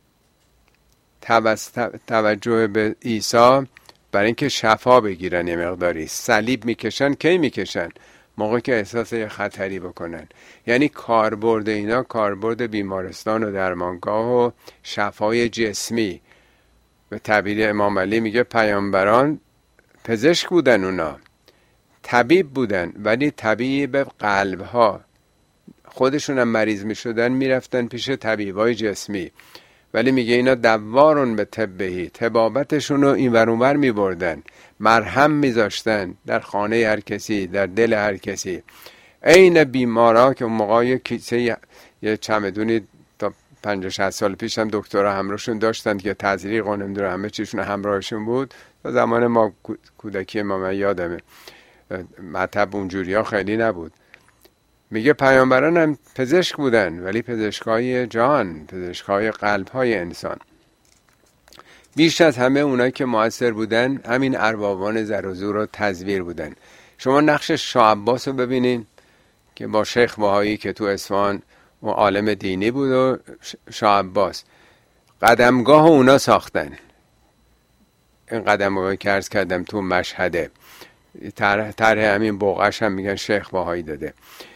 توجه به عیسی برای اینکه شفا بگیرن، یه مقداری صلیب میکشن. کی میکشن؟ موقعی که احساس یه خطری بکنن. یعنی کاربرد اینا کاربرد بیمارستان و درمانگاه و شفای جسمی. به تعبیر امام علی میگه پیامبران پزشک بودن، اونا طبیب بودن، ولی طبیب قلب ها. خودشون هم مریض میشدن میرفتن پیش طبیبای جسمی، ولی میگه اینا دوارون به طبهی، طبابتشون رو این ور اون ور میبردن، مرهم میذاشتن در خانه هر کسی، در دل هر کسی. این بیمارا که اون موقع یه کیسه یه چمدونی تا پنجاه شصت سال پیش هم دکترها همراهشون داشتن که تزریق و نمیدونم همه چیشون همراهشون بود. تا زمان ما کودکی ما من یادمه مطب اونجوری ها خیلی نبود. میگه پیامبران هم پزشک بودن، ولی پزشکای جان، پزشکای قلب‌های انسان. بیش از همه اونایی که مؤثر بودن همین اربابان زر و زور و تزویر بودن. شما نقش شاه عباس رو ببینین که با شیخ بهایی که تو اصفهان و عالم دینی بود و شاه عباس قدمگاه اونا ساختن. این قدمگاهی که عرض کردم تو مشهده، طرح طرح همین بقعش هم میگن شیخ بهایی داده.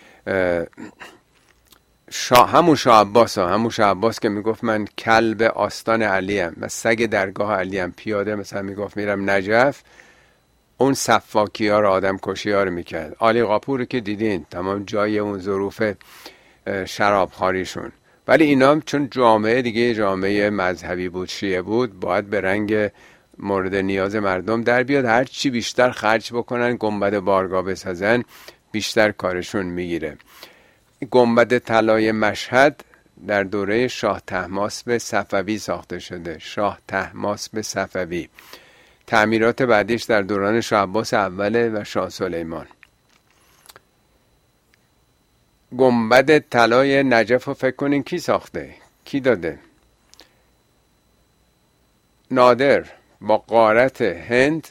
شا همون شاه عباس ها همون شاه عباس که میگفت من کلب آستان علیم، من سگ درگاه علیم، پیاده مثلا میگفت میرم نجف، اون صفاکی ها رو، آدم کشی ها رو میکرد. علی قاپور که دیدین تمام جای اون ظروف شرابخواریشون. ولی اینا چون جامعه دیگه جامعه مذهبی بود، شیعه بود، باید به رنگ مورد نیاز مردم در بیاد، هر چی بیشتر خرج بکنن، گنبد بارگاه بسازن، بیشتر کارشون میگیره. گنبد طلای مشهد در دوره شاه طهماسب صفوی ساخته شده. شاه طهماسب صفوی. تعمیرات بعدیش در دوران شاه عباس اوله و شاه سلیمان. گنبد طلای نجف رو فکر کنین کی ساخته؟ کی داده؟ نادر با غارت هند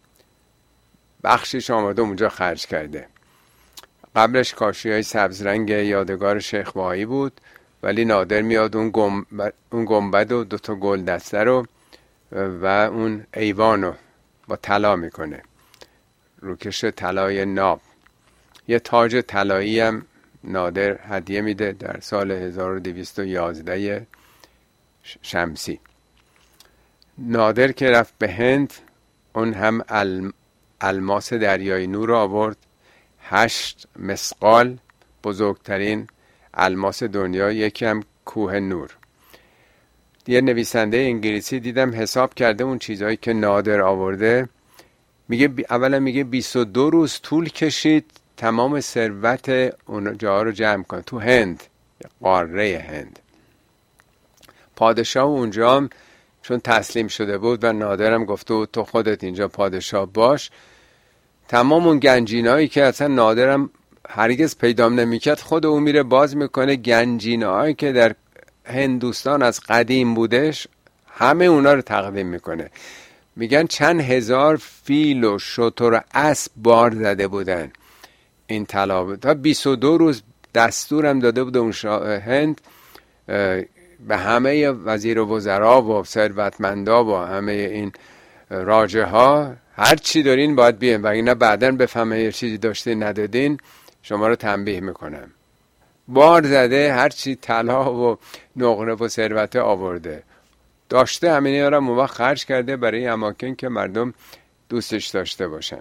بخشش آمده اونجا خرج کرده. قبلش کاشی های سبز رنگ یادگار شیخ بهایی بود، ولی نادر میاد اون گنبد, اون گنبد و دوتا گل دسته رو و اون ایوان رو با طلا میکنه، روکش طلای ناب. یه تاج طلایی هم نادر هدیه میده در سال هزار و دویست و یازده شمسی. نادر که رفت به هند، اون هم الماس دریای نور آورد، هشت مسقال، بزرگترین الماس دنیا، یکی هم کوه نور. یه نویسنده انگلیسی دیدم حساب کرده اون چیزهایی که نادر آورده، میگه اولا میگه بیست و دو روز طول کشید تمام ثروت اون جاها رو جمع کنه تو هند، قاره هند. پادشاه اونجا هم چون تسلیم شده بود و نادرم گفته بود تو خودت اینجا پادشاه باش، تمام اون گنجینه‌هایی که اصلا نادرم هرگز پیدام نمیکرد خود او میره باز میکنه. گنجینه‌هایی که در هندوستان از قدیم بودش همه اونا رو تقدیم میکنه. میگن چند هزار فیل و شتر و اسب بار زده بودن این طلا. تا بیست و دو روز دستورم داده بود اون هند به همه وزیر و وزرا و ثروتمندا و همه این راجه ها هر چی دارین باید بیاین و اینا بعداً بفهمه یه چیزی داشتین ندادین شما رو تنبیه میکنم. بار زده، هر چی طلا و نقره و ثروت آورده داشته، همین رو موقع خرج کرده برای اماکن که مردم دوستش داشته باشن.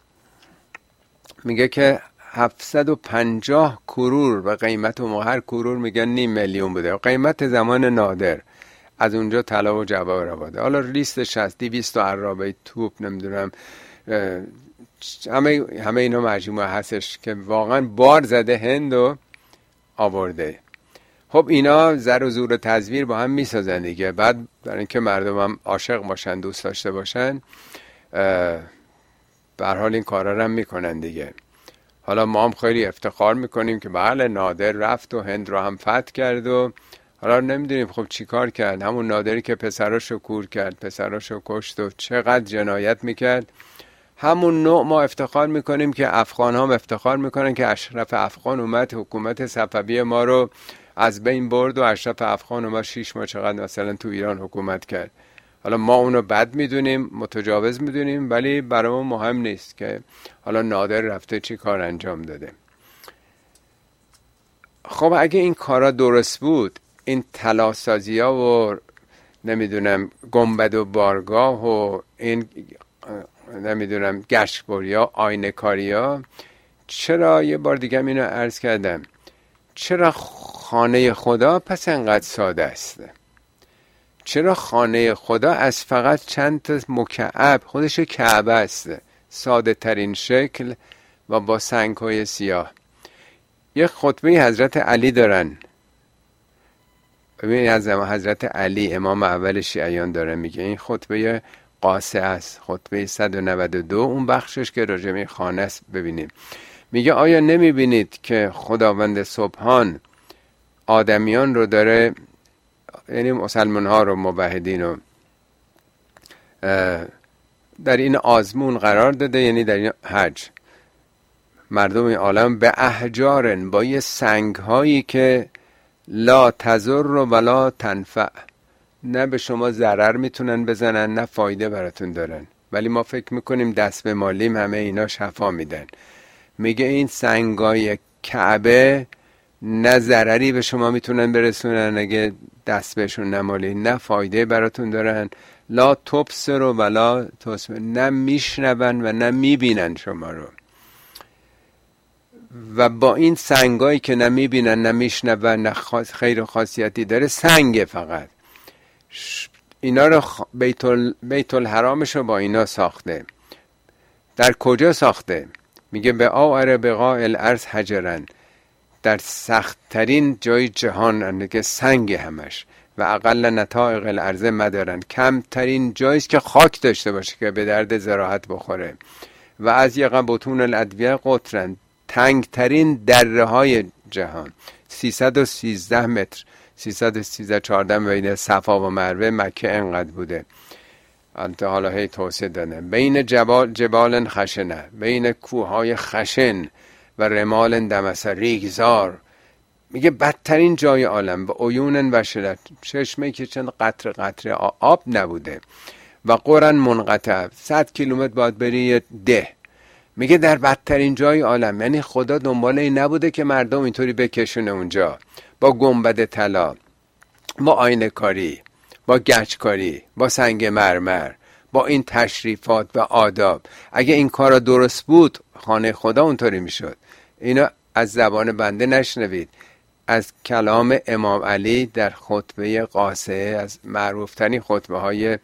میگه که هفتصد و پنجاه کرور و قیمت و هر کرور میگن نیم میلیون بوده قیمت زمان نادر. از اونجا طلا و جواهر آورده. حالا لیستش هست، دویست عرابه توپ، نمیدونم همه همه اینا مجموعه هستش که واقعا بار زده هند و آورده. خب اینا زر و زور و تزویر با هم میسازن دیگه. بعد برای اینکه مردم هم عاشق باشن، دوست داشته باشن، به هر حال این کارا رو هم میکنن دیگه. حالا ما هم خیلی افتخار میکنیم که بله نادر رفت و هند رو هم فتح کرد و حالا نمیدونیم خب چی کار کرد. همون نادری که پسراشو کور کرد، پسراشو کشت و چقدر جنایت میکرد، همون نوع ما افتخار میکنیم که افغان هم افتخار میکنن که اشرف افغان اومد حکومت صفوی ما رو از بین برد و اشرف افغان اومد شیش ماه چقدر مثلا تو ایران حکومت کرد. حالا ما اونو بد میدونیم، متجاوز میدونیم، ولی برامون مهم نیست که حالا نادر رفته چی کار انجام داده. خب اگه این کارا درست بود، این طلاسازی ها و نمیدونم گنبد و بارگاه و این نمیدونم گشتبری ها، آینه کاری ها، چرا یه بار دیگه اینو عرض کردم، چرا خانه خدا پس انقدر ساده است؟ چرا خانه خدا از فقط چند تا مکعب، خودش کعبه است، ساده ترین شکل و با سنگ های سیاه. یه خطبه حضرت علی دارن، ببینید از حضرت علی امام اول شیعیان داره میگه، این خطبه قاصه است، خطبه صد و نود و دو، اون بخشش که راجع به خانه است. ببینیم میگه آیا نمیبینید که خداوند سبحان آدمیان رو داره، یعنی مسلمان ها رو، موحدین رو در این آزمون قرار داده، یعنی در این حج مردم این عالم به احجارن، با یه سنگ هایی که لا تضر ولا تنفع، نه به شما ضرر میتونن بزنن نه فایده براتون دارن، ولی ما فکر میکنیم دست به مالیم همه اینا شفا میدن. میگه این سنگای کعبه نه ضرری به شما میتونن برسونن اگه دست بهشون نمالی، نه فایده براتون دارن، لا تبصر ولا تسمع، نه میشنون و نه میبینن شما رو. و با این سنگایی که نه میبینن نه میشنون نه خاص خیر و خاصیتی داره، سنگه فقط، اینا رو بیت, ال... بیت الحرامش رو با اینا ساخته. در کجا ساخته؟ میگه به آوره بقاء الارض حجرن، در سخت ترین جای جهان که سنگ همش، و اقل نطائق الارض مدارن، کم ترین جاییست که خاک داشته باشه که به درد زراعت بخوره. و از یه بطون الادویه قطرن، تنگ ترین دره های جهان، سیصد و سیزده متر، سیصد و سیزده چهارده بین صفا و مروه مکه انقدر بوده. البته حالا هی توسعه دادن. بین جبال جبال خشنه، بین کوههای خشن و رمال دمسه ریگزار. میگه بدترین جای عالم، و عیون و شدت، چشمه که چند قطره قطره آب نبوده، و قرن منقطع، صد کیلومتر باید بری ده. میگه در بدترین جای عالم، یعنی خدا دنبال این نبوده که مردم اینطوری بکشونه اونجا با گنبد طلا، با آینه کاری، با گچ کاری، با سنگ مرمر، با این تشریفات و آداب. اگه این کارا درست بود خانه خدا اونطوری میشد. اینا از زبان بنده نشنوید، از کلام امام علی در خطبه قاصه، از معروفترین خطبه های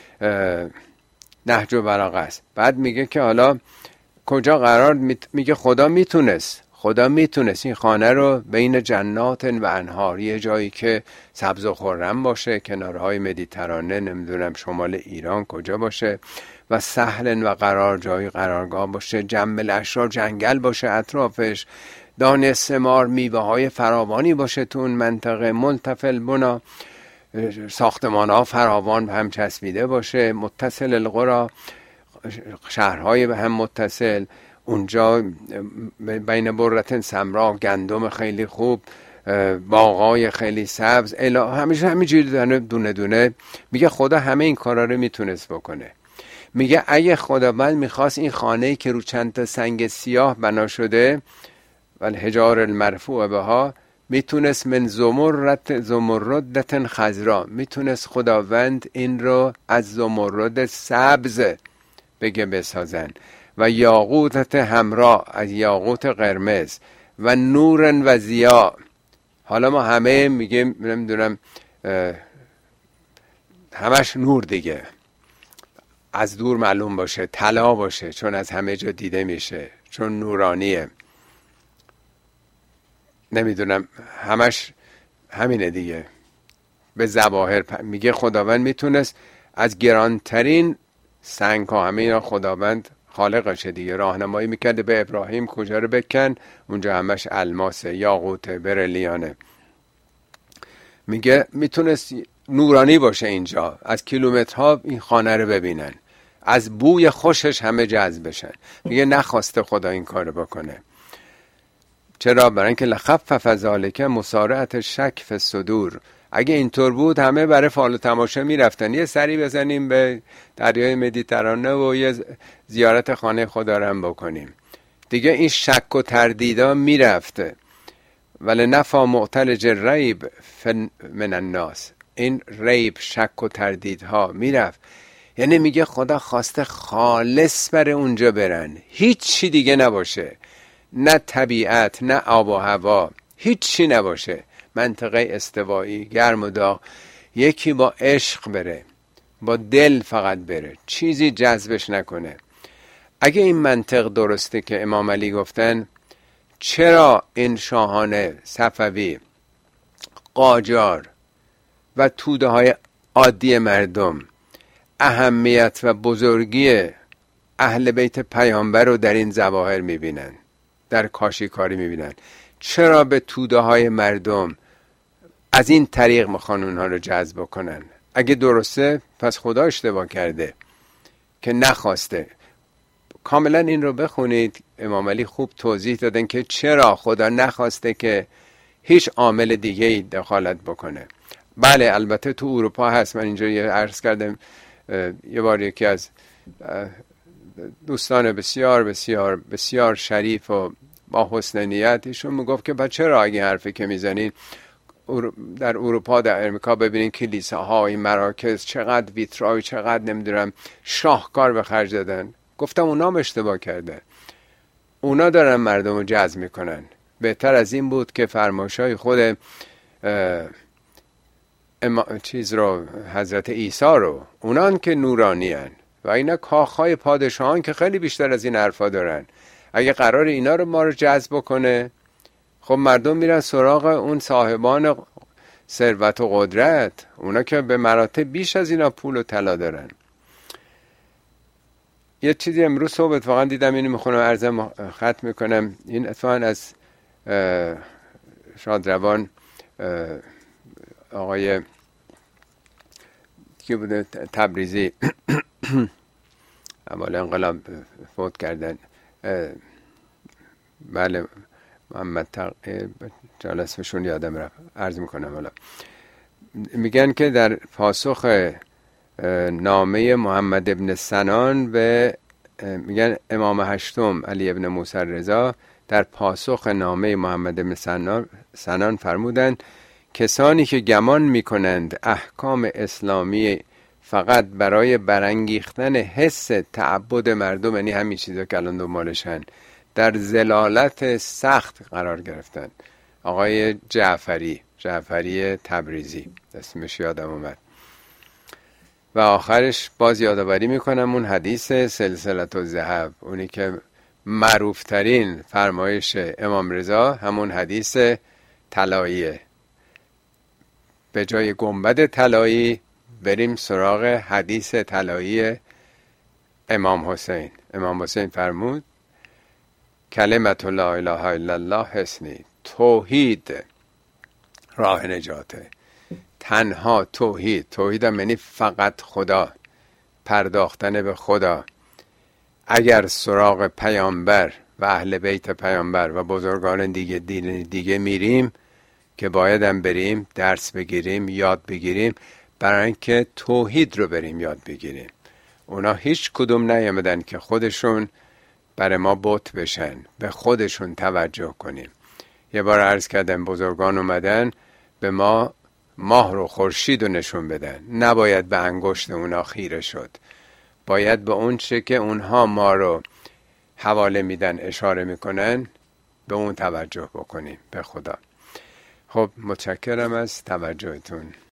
نهج البلاغه است. بعد میگه که حالا کجا قرار، میگه خدا میتونست خدا میتونست این خانه رو بین جنات و انهار، یه جایی که سبز و خرم باشه، کنارهای مدیترانه، نمیدونم شمال ایران کجا باشه، و سهل و قرار، جایی قرارگاه باشه، جنبل اشرار، جنگل باشه اطرافش، دانه ثمار، میوه های فراوانی باشه تو اون منطقه، ملتفل بنا، ساختمان ها فراوان به هم چسبیده باشه، متصل القرى، شهرهای به هم متصل، اونجا بین برتن سمرا، گندم خیلی خوب، باغای خیلی سبز، الا همیشه همینجوری دونه دونه دونه. میگه خدا همه این کارا رو میتونست بکنه. میگه اگه خداوند میخواست این خانه‌ای که رو چند تا سنگ سیاه بنا شده و الحجار المرفوع بها، میتونست من زمرد زمردت خضرا، میتونست خداوند این رو از زمرد سبز بگه بسازن، و یاقوتت همراه، از یاقوت قرمز، و نورن و ضیا. حالا ما همه میگیم نمیدونم همش نور دیگه، از دور معلوم باشه، طلا باشه، چون از همه جا دیده میشه، چون نورانیه. نمیدونم، همش همینه دیگه. به ظواهر میگه خداوند میتونست از گرانترین سنگ ها، همه اینا خداوند خالقشه دیگه، راهنمایی میکرده به ابراهیم کجا رو بکن، اونجا همش الماسه، یاقوته، برلیانه. میگه میتونست نورانی باشه اینجا، از کیلومترها این خانه رو ببینن، از بوی خوشش همه جذب بشن. میگه نخواسته خدا این کارو بکنه. چرا؟ برای اینکه لخفف ذالک مسارعت شک فی الصدور. اگه اینطور بود همه برای فال و تماشا میرفتن، یه سری بزنیم به دریای مدیترانه و یه زیارت خانه خدا رو هم بکنیم دیگه. این شک و تردیدا میرفته. ولی نفا معتلج ریب من الناس، این ریب، شک و تردیدها میرفت. یعنی میگه خدا خواسته خالص برای اونجا برن، هیچ چی دیگه نباشه، نه طبیعت، نه آب و هوا، هیچ چی نباشه، منطقه استوایی گرم و داغ. یکی با عشق بره، با دل فقط بره، چیزی جذبش نکنه. اگه این منطق درسته که امام علی گفتن، چرا این شاهان صفوی، قاجار و توده های عادی مردم اهمیت و بزرگی اهل بیت پیامبر رو در این ظواهر میبینن، در کاشیکاری میبینن؟ چرا به توده های مردم از این طریق میخوان اونها رو جذب کنن؟ اگه درسته پس خدا اشتباه کرده که نخواسته. کاملا این رو بخونید، امام علی خوب توضیح دادن که چرا خدا نخواسته که هیچ عامل دیگه ای دخالت بکنه. بله البته تو اروپا هست. من اینجا یه عرض کردم یه بار یکی از دوستان بسیار بسیار بسیار شریف و با حسن نیت ایشون میگفت که بچه چرا اگه حرفی که میزنین در اروپا، در امریکا ببینین کلیساها، این مراکز چقدر ویترای، چقدر نمیدونم شاهکار به خرج دادن. گفتم اونا اشتباه کرده، اونا دارن مردم رو جذب میکنن. بهتر از این بود که فرمایشای خود اما چیز رو، حضرت عیسی رو، اونان که نورانی هن و اینا کاخهای پادشاهان که خیلی بیشتر از این حرفا دارن. اگه قرار اینا رو ما رو جذب کنه، خب مردم میرن سراغ اون صاحبان ثروت و قدرت، اونا که به مراتب بیش از اینا پول و طلا دارن. یه چیزی امروز صبح اتفاقا دیدم، اینو میخونم عرضم ختم میکنم. این اتفاقا از شادروان آقای کی بوده، تبریزی، اول انقلاب فوت کردن. بله محمد تقی، جلسهشون یادم رفت، عرض میکنم. حالا میگن که در پاسخ نامه محمد ابن سنان به، میگن امام هشتم علی ابن موسی رضا در پاسخ نامه محمد ابن سنان, سنان فرمودند کسانی که گمان میکنند احکام اسلامی فقط برای برانگیختن حس تعبد مردم، یعنی همین چیزا که الان دنبالشن، در ضلالت سخت قرار گرفتن. آقای جعفری جعفری تبریزی اسمش یادم اومد. و آخرش باز یادآوری میکنم اون حدیث سلسلة الذهب، اونی که معروف ترین فرمایش امام رضا همون حدیث طلاییه. به جای گنبد طلایی بریم سراغ حدیث طلایی امام حسین. امام حسین فرمود کلمت لا اله الا الله حسنی، توحید راه نجاته. تنها توحید، توحید هم یعنی فقط خدا، پرداختن به خدا. اگر سراغ پیامبر و اهل بیت پیامبر و بزرگان دیگه دین دیگه میریم که باید هم بریم درس بگیریم، یاد بگیریم، برای اینکه توحید رو بریم یاد بگیریم. اونا هیچ کدوم نیامدن که خودشون برای ما بت بشن، به خودشون توجه کنیم. یه بار عرض کردم بزرگان اومدن به ما ماه رو، خورشید رو نشون بدن، نباید به انگشت اونا خیره شد، باید به اون چه که اونها ما رو حواله میدن، اشاره میکنن، به اون توجه بکنیم، به خدا. خب متشکرم از توجهتون.